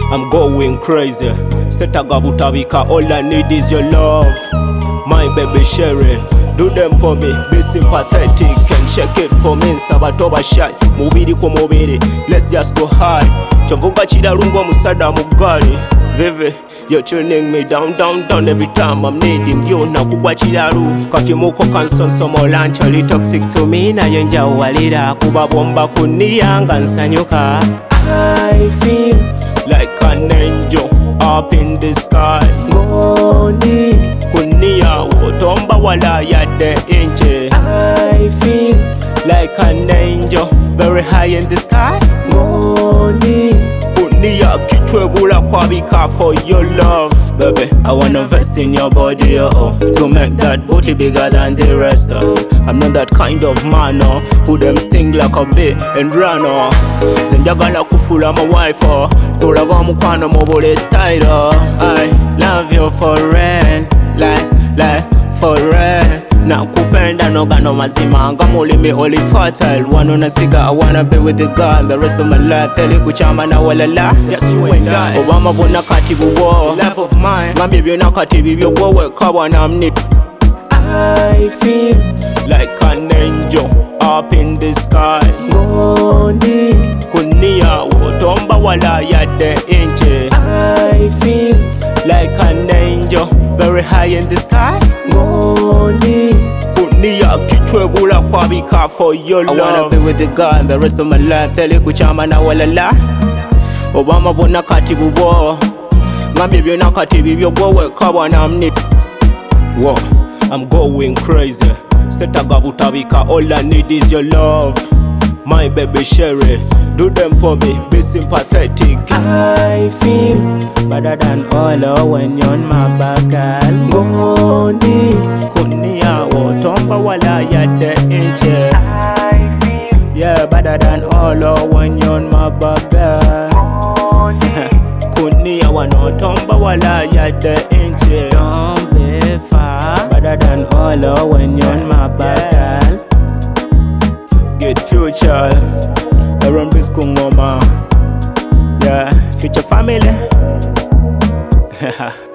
I'm going crazy. Setagabutabika, all I need is your love. My baby Sherry, do them for me, be sympathetic and shake it for me. Sabatoba shy, mubiri kwa mubiri, let's just go high. Chambuka chidalungo musada mugali. Vivi, you're tuning me down, down, down every time I'm needing you. Na kubwa chidalu, kafi muko kanson somo lancholi toxic to me. Na yonja walira, kuba bomba kuniyanga nsanyuka. I feel like an angel up in the sky. Ngoni kunia wotomba wala yade inje. I feel like an angel very high in the sky. Ngoni kunia kichwebula kwabika for your love. Baby, I wanna invest in your body, to make that booty bigger than the rest. I'm not that kind of man, who them sting like a bee and run. Zenjagala kufula my wife, kulaga mukwana mobile style. I love you for real, like for real. Na kupenda no gano mazima, ngamuli me only fertile. One on a cigar, I wanna be with the girl the rest of my life. Tell you kuchama na wala last, just you and I. Obama bona katibu war, love of mine. My baby na katibu yo boy kawa na mni. I feel like an angel up in the sky. Ngoni kunia wotomba wala yade inje. I feel like an angel very high in the sky. Ngoni kunia kichwebula kwabika for your love. I wanna be with the girl the rest of my life. Tell you kuchama na wala la. Obama bona katibu war, ngambi byona katibu byo boy kawa na mni. Whoa, I'm going crazy. Setagabutabika, all I need is your love. My baby Sherry, do them for me, be sympathetic. I feel better than all when you're on my back, girl. Ngoni kunia wotomba wala yade inje. I feel yeah, better than all when you're on my back, girl. Kunia wanotomba wala yade inje. Don't be far, better than all when you're on my back, girl. Get future, around this kungoma. Yeah, future family.